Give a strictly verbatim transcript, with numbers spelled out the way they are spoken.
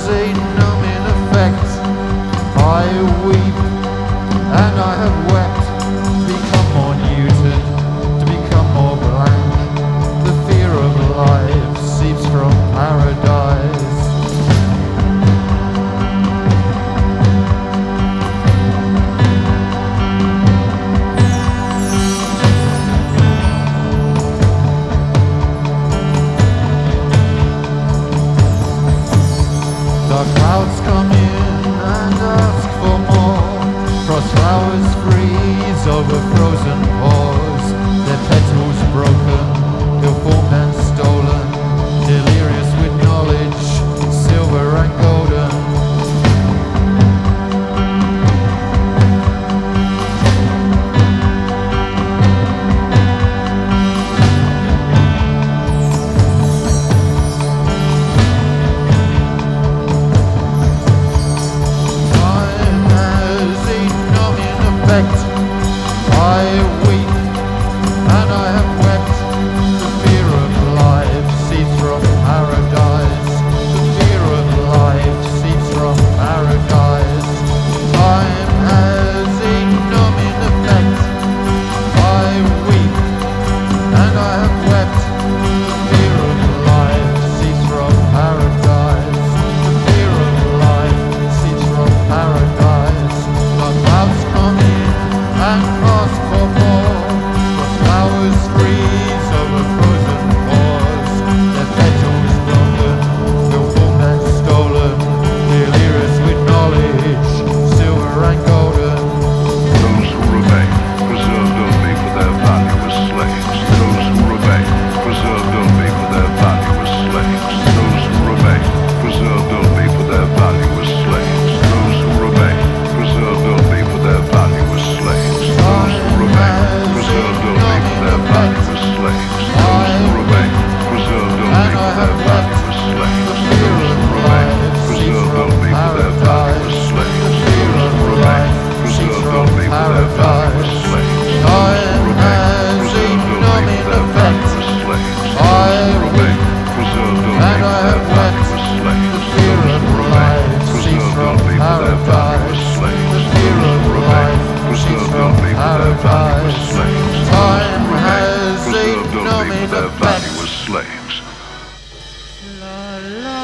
a numbing effect. I weep, and I have wept, to become more neutered, to become more blank. The fear of life seeps from paradise. Dark clouds come in and ask for more. Frost flowers freeze over frozen paws. Their petals broken, ill-formed and stolen, delirious with knowledge, silver and golden. I weep, and I have wept. The fear of life seeps from paradise. The fear of life seeps from paradise. Time has a numbing effect. I weep, and I have wept. The fear of life seeps from paradise. The fear of life seeps from paradise. The clouds come in and ask for more. The flowers freeze over frozen paws. Their petals broken, ill-formed and stolen, delirious with knowledge, silver and golden. Those who remain, preserved only for their value as slaves. Those who remain, preserved only for their value as slaves. Those who remain, preserved only for their value as slaves. Those who remain, preserved only for their value as slaves. Those who remain, preserved only for their value as slaves. Those who remain, preserved only for their value as slaves. Those who remain, preserved only for their value as slaves. Those who remain, preserved only for their value as slaves. Those who remain, preserved only for their value as slaves. Those who remain, preserved only for their value as slaves. Those who remain, preserved only for their value as slaves. Those who remain, preserved only for their value as slaves. Time has a Preserved only numbing for their effect. value as slaves. La la